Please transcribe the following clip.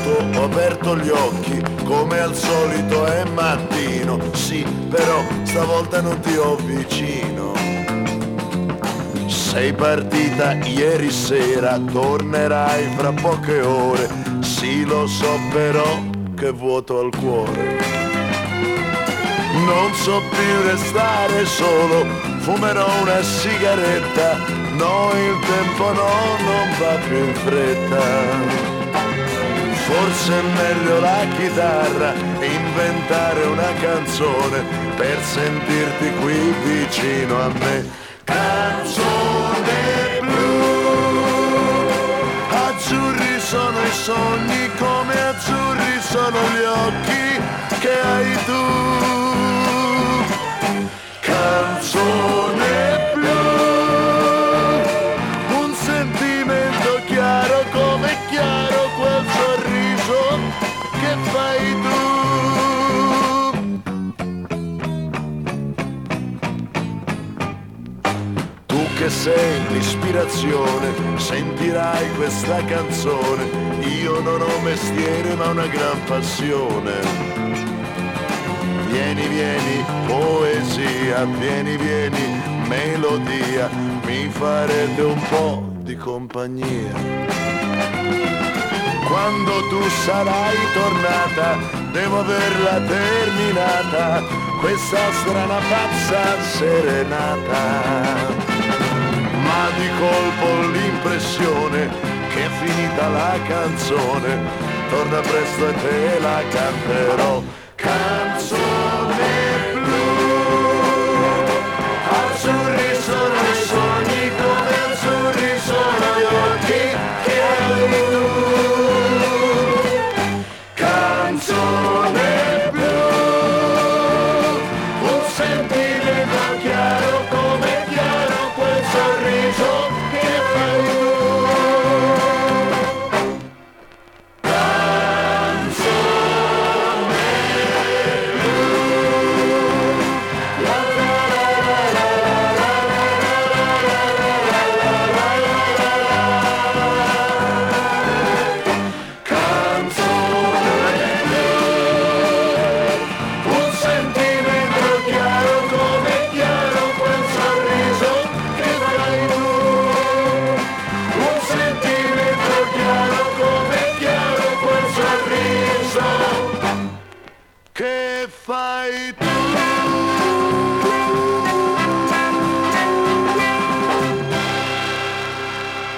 ho aperto gli occhi, come al solito è mattino. Sì, però stavolta non ti ho vicino. Sei partita ieri sera, tornerai fra poche ore. Sì, lo so però che vuoto al cuore. Non so più restare solo, fumerò una sigaretta. No, il tempo non va più in fretta. Forse è meglio la chitarra, inventare una canzone per sentirti qui vicino a me. Canzone blu, azzurri sono i sogni, come azzurri sono gli occhi che hai tu. Canzone blu, un sentimento chiaro come chiaro quel sorriso che fai tu. Tu che sei l'ispirazione, sentirai questa canzone. Io non ho mestiere ma una gran passione. Vieni, vieni, poesia, vieni, vieni, melodia, mi farete un po' di compagnia. Quando tu sarai tornata, devo averla terminata, questa strana pazza serenata. Ma di colpo l'impressione che è finita la canzone, torna presto e te la canterò. Canzone blu, azzurri sono i sogni, come azzurri sono gli occhi che hai tu. Canzone blu, un sentimento chiaro come chiaro quel sorriso che fai tu. Che fai tu?